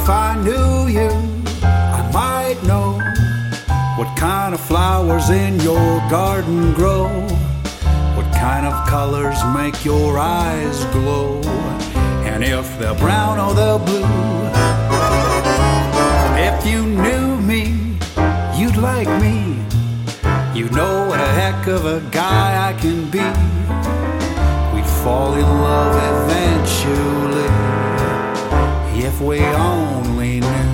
If I knew you, I might know what kind of flowers in your garden grow, what kind of colors make your eyes glow, and if they're brown or they're blue. If you knew me, you'd like me. You know what a heck of a guy I can be. We'd fall in love eventually if we only knew.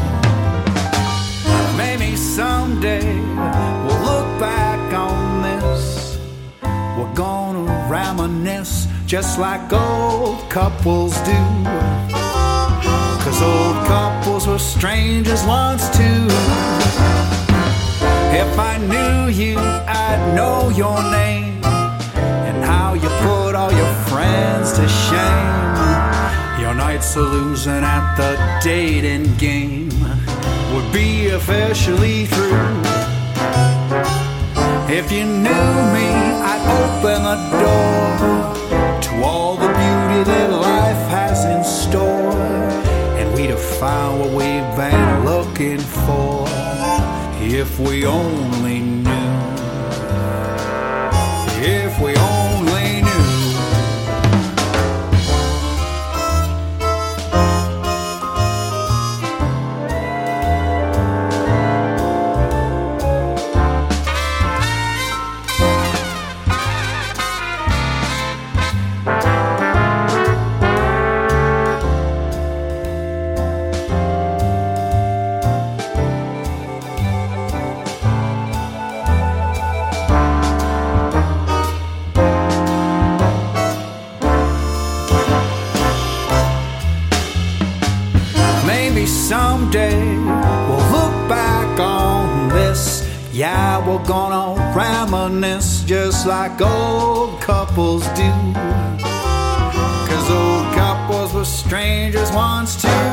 Maybe someday we'll look back on this. We're gonna reminisce just like old couples do. 'Cause old couples were strangers once too. If I knew you, I'd know your name and how you put all your friends to shame. Your nights of losing at the dating game would be officially through. If you knew me, I'd open the door to all the beauty that life has in store, and we'd have found what we've been looking for if we only knew. If we only knew. Maybe someday we'll look back on this. Yeah, we're gonna reminisce just like old couples do. 'Cause old couples were strangers once too.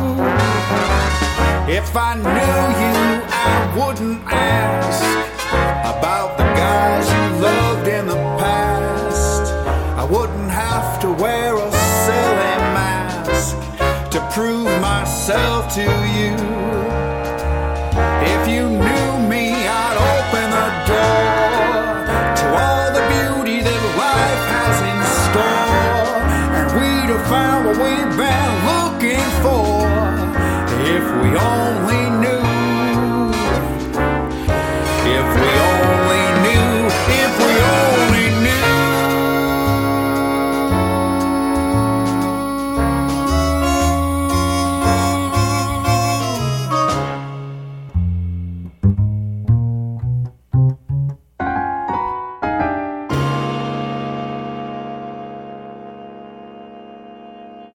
If I knew you, I wouldn't ask about the guys you loved in the past. I wouldn't have to wear a silly mask to prove myself to you. If you knew me, I'd open the door to all the beauty that life has in store, and we'd have found what we've been looking for if we only